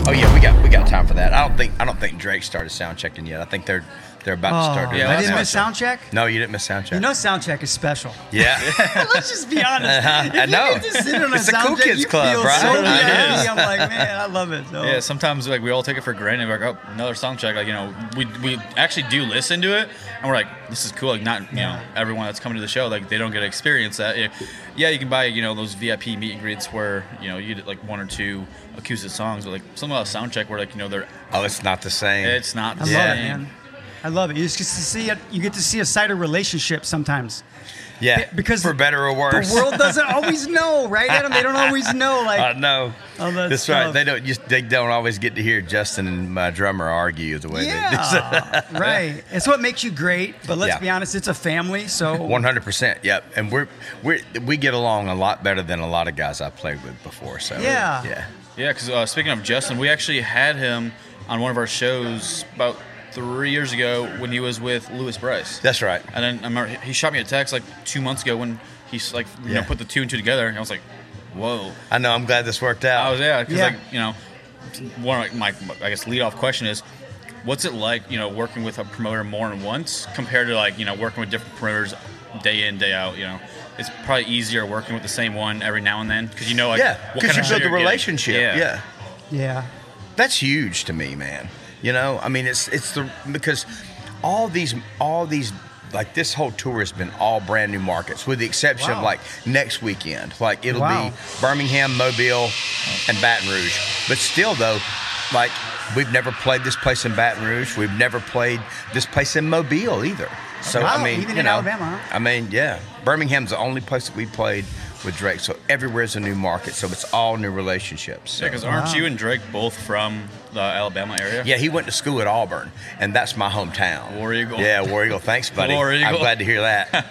Oh yeah, we got time for that. I don't think Drake started sound checking yet. I think they're about to start doing I that. didn't miss sound check? No, you didn't miss sound check. You know sound check is special. Yeah. Let's just be honest. I know. If you get to sit on It's a sound cool check, kids you club, feel right? so I VIP. know. I'm like, man, I love it. So. Yeah, sometimes like we all take it for granted. We're like, oh, another sound check. Like, you know, we actually do listen to it, and we're like, this is cool. Like, not know everyone that's coming to the show, like they don't get to experience that. Yeah, you can buy those VIP meet and greets where you get like one or two acoustic songs, but like some of the sound check where like they're it's not the same. It's not the I same. love it, man. I love it. You just get to see it. You get to see a side of relationship sometimes. Yeah, because for better or worse, the world doesn't always know, right, Adam? They don't always know. Like, no, that's stuff. right. They don't always get to hear Justin and my drummer argue the way they do. Right. It's what makes you great. But let's be honest, it's a family. So 100%. Yep. And we get along a lot better than a lot of guys I played with before. So yeah. Because speaking of Justin, we actually had him on one of our shows about 3 years ago when he was with Louis Bryce. That's right. And then I remember he shot me a text like 2 months ago when he's like put the two and two together, and I was like, whoa. I know. I'm glad this worked out. I was because one of my I guess lead off question is, what's it like working with a promoter more than once compared to like working with different promoters day in day out? It's probably easier working with the same one every now and then because because you build the relationship. Yeah. That's huge to me, man. I mean, it's because all these like this whole tour has been all brand new markets with the exception of like next weekend. Like it'll be Birmingham, Mobile, and Baton Rouge. But still though, like we've never played this place in Baton Rouge. We've never played this place in Mobile either. So I mean, even in Alabama, huh? I mean, Birmingham's the only place that we played with Drake. So everywhere's a new market. So it's all new relationships. So. Yeah, because aren't you and Drake both from the Alabama area? Yeah, he went to school at Auburn, and that's my hometown. War Eagle. Yeah, War Eagle. Thanks, buddy. War Eagle. I'm glad to hear that.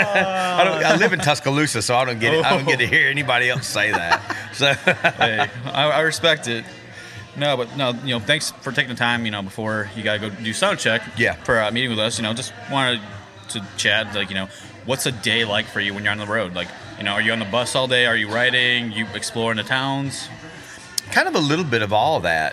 I live in Tuscaloosa, so I don't get to hear anybody else say that. So hey, I respect it. No, thanks for taking the time, before you got to go do sound check for meeting with us. Just wanted to chat, like, what's a day like for you when you're on the road? Like, are you on the bus all day? Are you riding? You exploring the towns? Kind of a little bit of all that.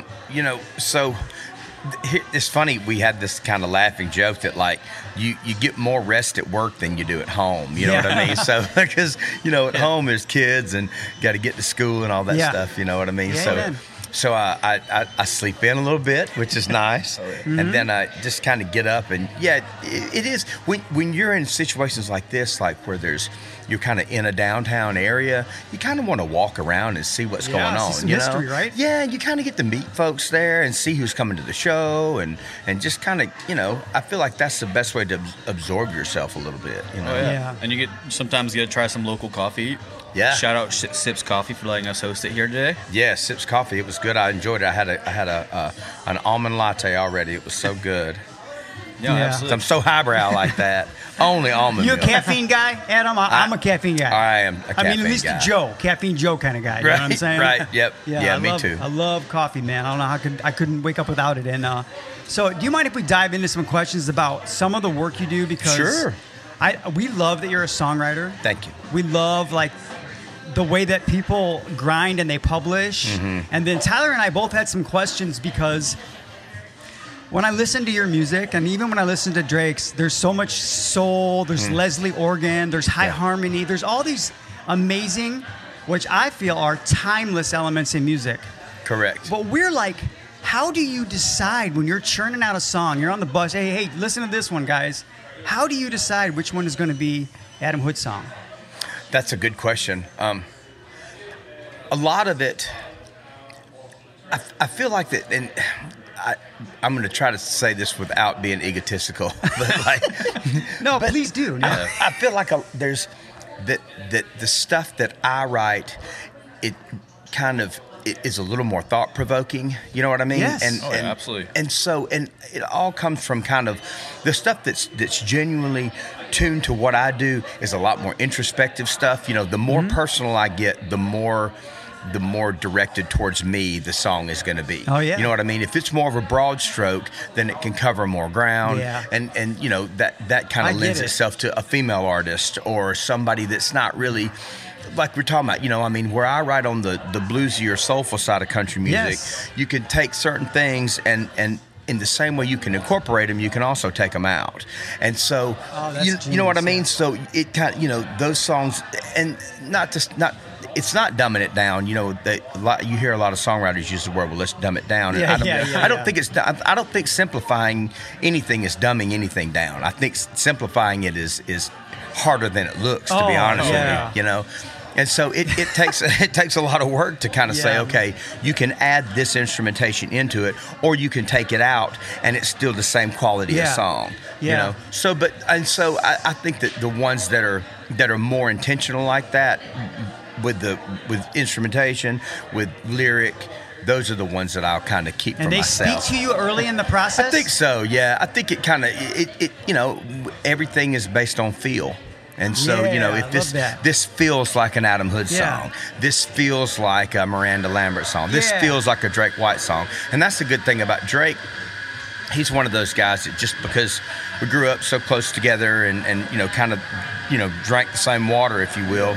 So it's funny, we had this kind of laughing joke that, like, you get more rest at work than you do at home. You know what I mean? So, because, at home there's kids and got to get to school and all that stuff. You know what I mean? So I sleep in a little bit, which is nice, and then I just kind of get up and it is when you're in situations like this, like where you're kind of in a downtown area, you kind of want to walk around and see what's going on. Some history, right? Yeah, you kind of get to meet folks there and see who's coming to the show and just kind of I feel like that's the best way to absorb yourself a little bit. And you sometimes get to try some local coffee. Yeah. Shout out Sips Coffee for letting us host it here today. Yeah, Sips Coffee. It was good. I enjoyed it. I had an almond latte already. It was so good. Yeah, absolutely. I'm so highbrow like that. Only almond You a milk. caffeine guy, Adam? I'm a caffeine guy. I am a caffeine at least guy. a Joe, caffeine Joe kind of guy. You know what I'm saying? Right. Yep. Yeah, me too. I love coffee, man. I don't know how I couldn't wake up without it. And so, do you mind if we dive into some questions about some of the work you do? Because sure. We love that you're a songwriter. Thank you. We love the way that people grind and they publish. Mm-hmm. And then Tyler and I both had some questions because when I listen to your music, and even when I listen to Drake's, there's so much soul, there's Leslie organ, there's high harmony, there's all these amazing, which I feel are timeless elements in music. Correct. But we're like, how do you decide when you're churning out a song, you're on the bus, hey, listen to this one, guys. How do you decide which one is going to be Adam Hood's song? That's a good question. A lot of it, I feel like that, and I'm going to try to say this without being egotistical, but no, please do. No. I feel like there's that the stuff that I write, it kind of is a little more thought provoking. You know what I mean? Yes. And absolutely. And so, and it all comes from kind of the stuff that's genuinely tuned to what I do is a lot more introspective stuff. The more personal I get, the more the more directed towards me the song is going to be. Oh, yeah. You know what I mean? If it's more of a broad stroke, then it can cover more ground. Yeah. And you know, that kind I of get lends it. itself to a female artist or somebody that's not really, like we're talking about, you know, I mean, where I write on the bluesy or soulful side of country music, Yes. you can take certain things and in the same way you can incorporate them, you can also take them out. And so, that's you know what I genius, mean? So it kind of, you know, those songs, and it's not dumbing it down. You know, you hear a lot of songwriters use the word, well, let's dumb it down. And I don't think simplifying anything is dumbing anything down. I think simplifying it is harder than it looks, to be honest with you, you know? And so it takes it takes a lot of work to kind of say, okay, you can add this instrumentation into it, or you can take it out, and it's still the same quality of song. You know. So, I think that the ones that are more intentional like that, with instrumentation, with lyric, those are the ones that I'll kind of keep for myself. And they speak to you early in the process? I think so. Yeah, I think it kind of you know, everything is based on feel. And so, you know, if this feels like an Adam Hood song, this feels like a Miranda Lambert song, this feels like a Drake White song. And that's the good thing about Drake. He's one of those guys that just because we grew up so close together and you know, kind of, you know, drank the same water, if you will,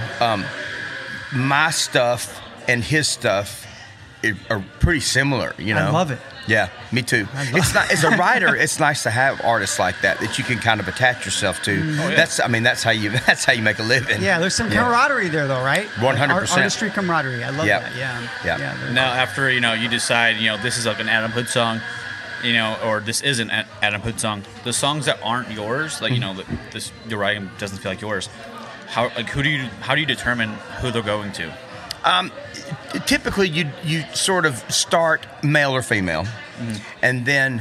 my stuff and his stuff are pretty similar, you know. I love it. Yeah, me too. It's not, as a writer, it's nice to have artists like that you can kind of attach yourself to. Oh, yeah. That's how you make a living. Yeah, there's some camaraderie there, though, right? 100%. Artistry camaraderie. I love that. Yeah. Now, after you decide, this is like an Adam Hood song, or this isn't an Adam Hood song. The songs that aren't yours, like this you're writing doesn't feel like yours. How do you determine who they're going to? Typically, you sort of start male or female, and then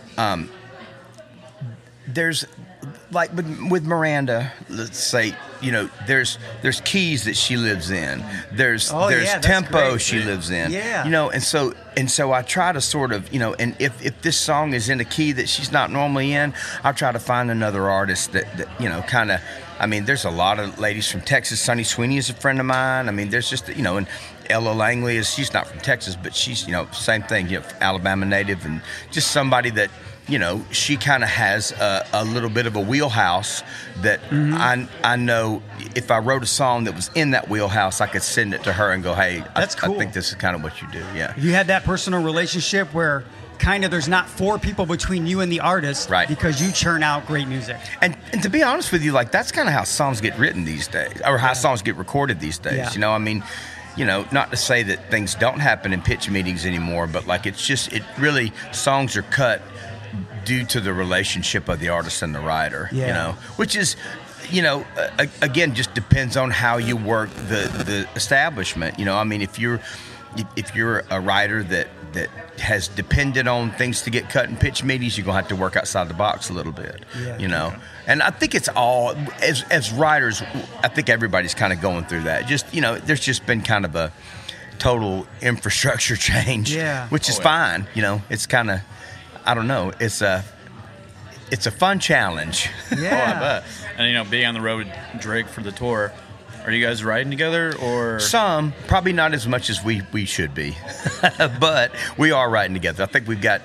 there's like with Miranda, let's say, there's keys that she lives in. There's tempo she lives in. Yeah. And so I try to sort of, and if this song is in a key that she's not normally in, I'll try to find another artist that kind of. I mean, there's a lot of ladies from Texas. Sunny Sweeney is a friend of mine. I mean, there's just, and Ella Langley she's not from Texas, but she's, same thing, Alabama native, and just somebody that, she kind of has a little bit of a wheelhouse that I know if I wrote a song that was in that wheelhouse, I could send it to her and go, hey, that's cool. I think this is kind of what you do. Yeah. You had that personal relationship where kind of there's not four people between you and the artist, right? Because you churn out great music. And to be honest with you, like that's kind of how songs get written these days, or how songs get recorded these days. Yeah. I mean, not to say that things don't happen in pitch meetings anymore, but like it really songs are cut due to the relationship of the artist and the writer. Which is, again, just depends on how you work the establishment. I mean, if you're a writer that has depended on things to get cut in pitch meetings, you're gonna have to work outside the box a little bit. And I think it's all as writers, I think everybody's kind of going through that. Just there's just been kind of a total infrastructure change, which is fine. It's kind of, I don't know, it's a fun challenge. Yeah. I bet. And being on the road with Drake for the tour, are you guys riding together, or some? Probably not as much as we should be, but we are riding together. I think we've got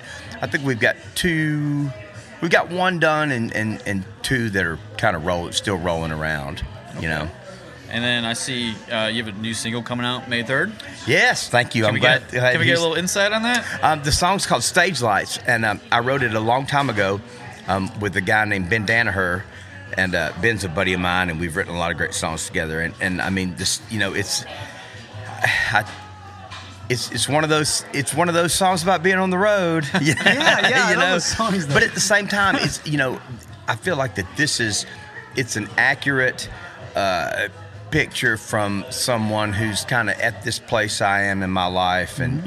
two. We've got one done and two that are kind of still rolling around. And then I see you have a new single coming out May 3rd. Yes, thank you. Can we get a little insight on that? The song's called Stage Lights, and I wrote it a long time ago with a guy named Ben Danaher. And Ben's a buddy of mine, and we've written a lot of great songs together. And I mean, this, it's one of those songs about being on the road. Yeah, I love those songs, though. But at the same time, it's I feel like that it's an accurate picture from someone who's kind of at this place I am in my life, and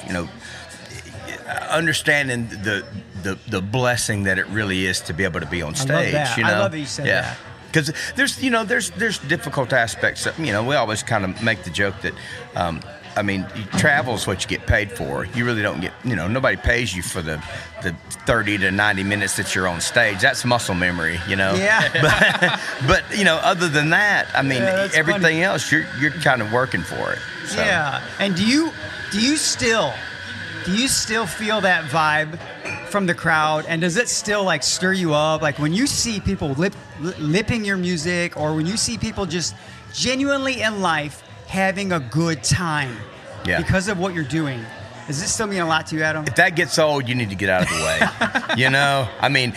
understanding the blessing that it really is to be able to be on stage. I love that you said that. Because there's difficult aspects. We always kind of make the joke that I mean, travel is what you get paid for. You really don't get, nobody pays you for the 30 to 90 minutes that you're on stage. That's muscle memory, Yeah. But other than that, I mean, that's everything funny. else, you're kind of working for it. So. Yeah. And do you still feel that vibe from the crowd? And does it still like stir you up? Like when you see people lipping your music, or when you see people just genuinely in life having a good time because of what you're doing, does this still mean a lot to you, Adam? If that gets old, you need to get out of the way. I mean,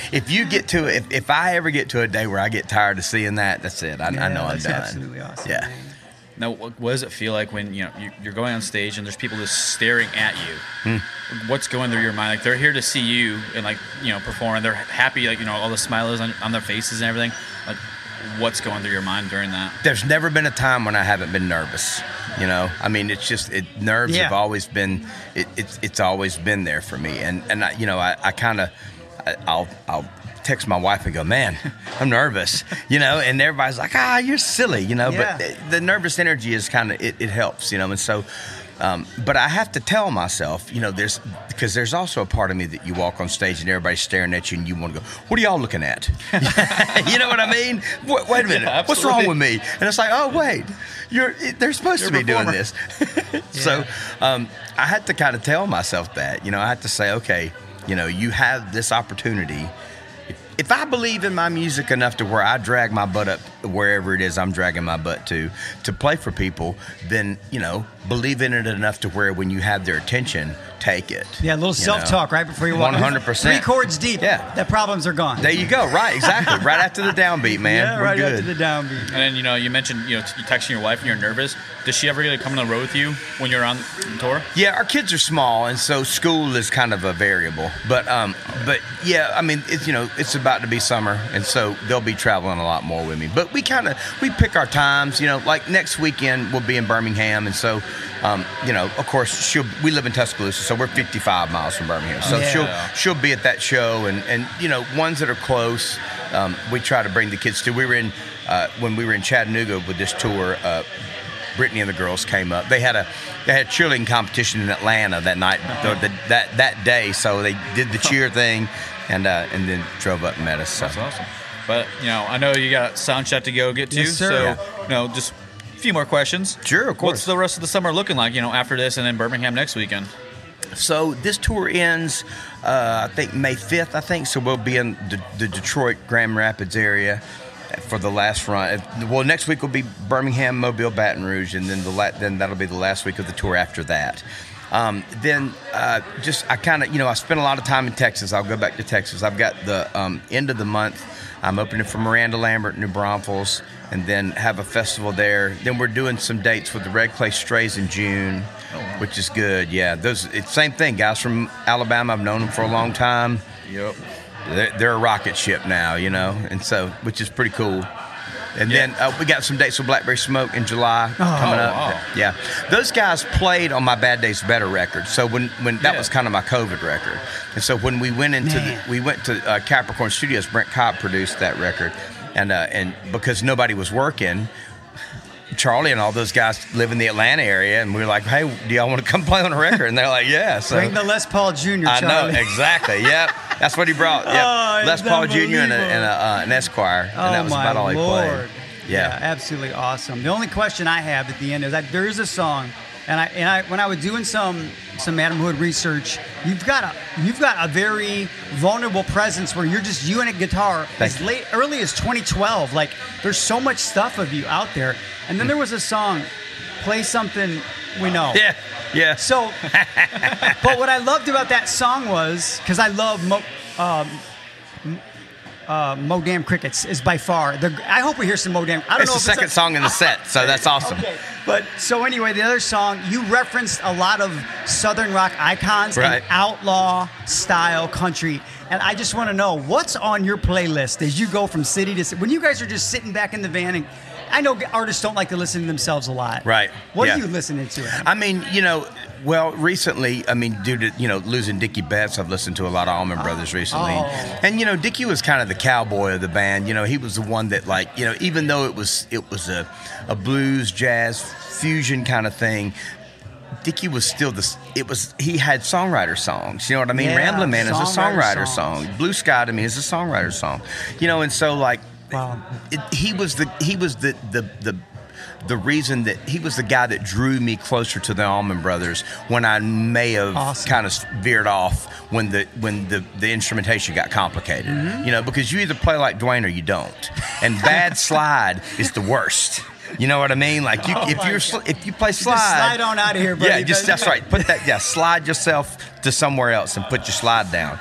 if I ever get to a day where I get tired of seeing that, that's it. I know I'm that's done. absolutely awesome. Yeah. Man. Now, what does it feel like when you're going on stage and there's people just staring at you? What's going through your mind? Like they're here to see you and perform, and they're happy, all the smiles on their faces and everything. Like, what's going through your mind during that? There's never been a time when I haven't been nervous. I mean, it's just nerves have always been it's always been there for me, and I kind of I'll text my wife and go, man, I'm nervous, and everybody's like, you're silly, but the nervous energy is kind of, it helps, and so, but I have to tell myself, because there's also a part of me that you walk on stage and everybody's staring at you and you want to go, what are y'all looking at? You know what I mean? Wait a minute, Yeah, what's wrong with me? And it's like, oh, wait, they're supposed to be doing this. So I had to kind of tell myself that, I had to say, okay, you have this opportunity. If I believe in my music enough to where I drag my butt up wherever it is I'm dragging my butt to play for people, then, believe in it enough to where when you have their attention, take it. Yeah, a little self-talk right before you walk. 100%. 3 chords deep. Yeah. The problems are gone. There you go. Right, exactly. Right after the downbeat, man. Yeah, We're right good. after the downbeat. And then, you mentioned, you texting your wife and you're nervous. Does she ever get to come on the road with you when you're on tour? Yeah, our kids are small, and so school is kind of a variable. But yeah, I mean, it's about to be summer, and so they'll be traveling a lot more with me. But we pick our times. Like next weekend we'll be in Birmingham, and so of course we live in Tuscaloosa, so we're 55 miles from Birmingham. So she'll be at that show, and ones that are close, we try to bring the kids to. We were in when we were in Chattanooga with this tour. Brittany and the girls came up. They had a cheerleading competition in Atlanta that night, that day. So they did the cheer thing, and then drove up and met us. So. That's awesome. But I know you got sound check to go get to. Yes, sir. So just a few more questions. Sure, of course. What's the rest of the summer looking like? After this, and then Birmingham next weekend. So this tour ends, I think May 5th. So we'll be in the Detroit, Grand Rapids area for the last run. Well, next week will be Birmingham, Mobile, Baton Rouge, and then that'll be the last week of the tour after that. I spent a lot of time in Texas. I'll go back to Texas. I've got the end of the month. I'm opening for Miranda Lambert, New Braunfels, and then have a festival there. Then we're doing some dates with the Red Clay Strays in June, which is good. Yeah, it's same thing. Guys from Alabama, I've known them for a long time. Yep. They're a rocket ship now, and so, which is pretty cool. And then we got some dates with Blackberry Smoke in July coming up. Wow. Yeah, those guys played on my Bad Days Better record. So when that was kind of my COVID record, and so when we went we went to Capricorn Studios, Brent Cobb produced that record, and because nobody was working, Charlie and all those guys live in the Atlanta area, and we were like, hey, do y'all want to come play on a record? And they're like, yeah. So Bring the Les Paul Jr., I Charlie. know, exactly. Yep. That's what he brought. Yep. Oh, Les Paul Jr. and unbelievable. an Esquire. And that was my about all he Lord. played. Yeah. Absolutely awesome. The only question I have at the end is that there is a song, and I when I was doing some Adam Hood research, you've got a very vulnerable presence where you're just you and a guitar early as 2012. Like there's so much stuff of you out there. And then there was a song, Play Something We Know. Yeah. Yeah. So, but what I loved about that song was, because I love Mo Damn Crickets is by far I hope we hear some Mo Damn. I don't It's know the if second song in the set, so that's awesome. Okay. But so anyway, the other song, you referenced a lot of Southern rock icons and outlaw style country. And I just want to know, what's on your playlist as you go from city to city? When you guys are just sitting back in the van, and I know artists don't like to listen to themselves a lot. Right. What are you listening to? I mean, well, recently, due to, losing Dickie Betts, I've listened to a lot of Allman Brothers recently. Oh. And, Dickie was kind of the cowboy of the band. He was the one that, even though it was a blues, jazz, fusion kind of thing, Dickie was still he had songwriter songs. You know what I mean? Yeah, Ramblin' Man is a songwriter songs. song. Blue Sky to me is a songwriter song. You know, and so like, Wow. he was the reason that he was the guy that drew me closer to the Allman Brothers when I may have kind of veered off when the instrumentation got complicated. Mm-hmm. You know, because you either play like Dwayne or you don't, and bad slide is the worst. You know what I mean? Like if you play slide, Just slide on out of here, buddy. yeah, that's right. Put that, slide yourself to somewhere else and put your slide down.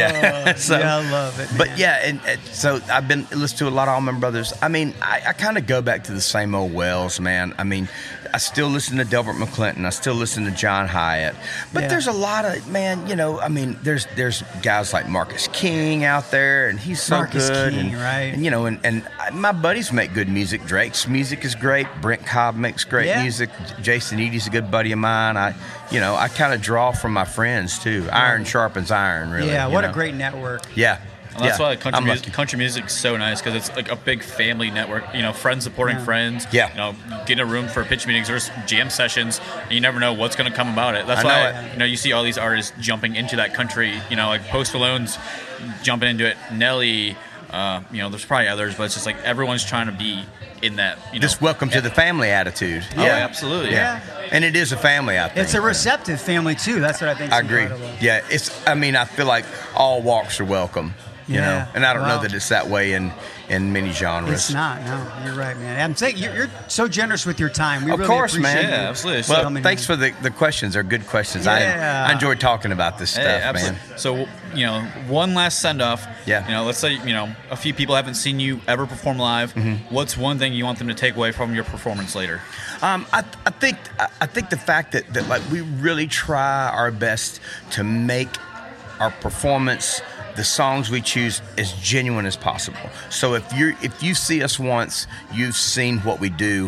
So, yeah, I love it. But man. yeah, and so I've been listening to a lot of Allman Brothers. I mean, I kind of go back to the same old wells, man. I mean, I still listen to Delbert McClinton. I still listen to John Hyatt. But there's a lot of, man, you know, I mean, there's guys like Marcus King out there, and he's so Marcus good. King, right? And, you know, and my buddies make good music. Drake's music is great. Brent Cobb makes great music. Jason Eady's a good buddy of mine. I kind of draw from my friends, too. Iron sharpens iron, really. Yeah, what a great network. Yeah. And that's why country music's so nice, because it's like a big family network. You know, friends supporting friends. Yeah. You know, get in a room for pitch meetings. There's jam sessions, and you never know what's going to come about it. That's why you know you see all these artists jumping into that country. You know, like Post Malone's jumping into it. Nelly. You know, there's probably others, but it's just like everyone's trying to be in that. You know, Just welcome to the family attitude. Oh, absolutely. Yeah. And it is a family, I think. It's a receptive family too. That's what I think. I agree. Yeah, I feel like all walks are welcome. You know, and I don't know that it's that way in many genres. It's not. No, you're right, man. I'm saying you're so generous with your time. We of really course, appreciate man. you. Yeah, absolutely. Well, thanks for the questions. They're good questions. Yeah. I enjoy talking about this stuff, man. So, you know, one last send off. Yeah. You know, let's say, you know, a few people haven't seen you ever perform live. Mm-hmm. What's one thing you want them to take away from your performance later? I think the fact that like we really try our best to make our performance, the songs we choose, as genuine as possible. So if you see us once, you've seen what we do.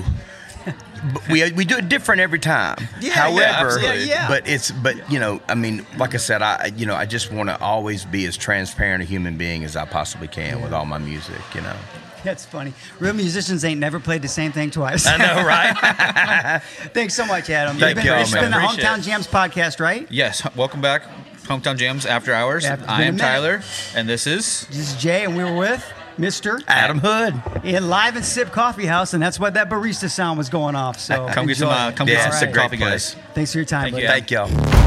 We do it different every time. Yeah, However, but you know, I mean, like I said, I just want to always be as transparent a human being as I possibly can with all my music. You know. That's funny. Real musicians ain't never played the same thing twice. I know, right? Thanks so much, Adam. Thank you all, It's been man. the Hometown Jams podcast, right? Yes. Welcome back. Hometown Jams After Hours. Yeah, it's been I a am minute. Tyler, and this is... This is Jay, and we were with Mr. Adam Hood. in Live and Sip Coffee House, and that's what that barista sound was going off. So Come get some, enjoy it. come get some All sick right. coffee, guys. Thanks for your time, Thank buddy. you. Thank y'all.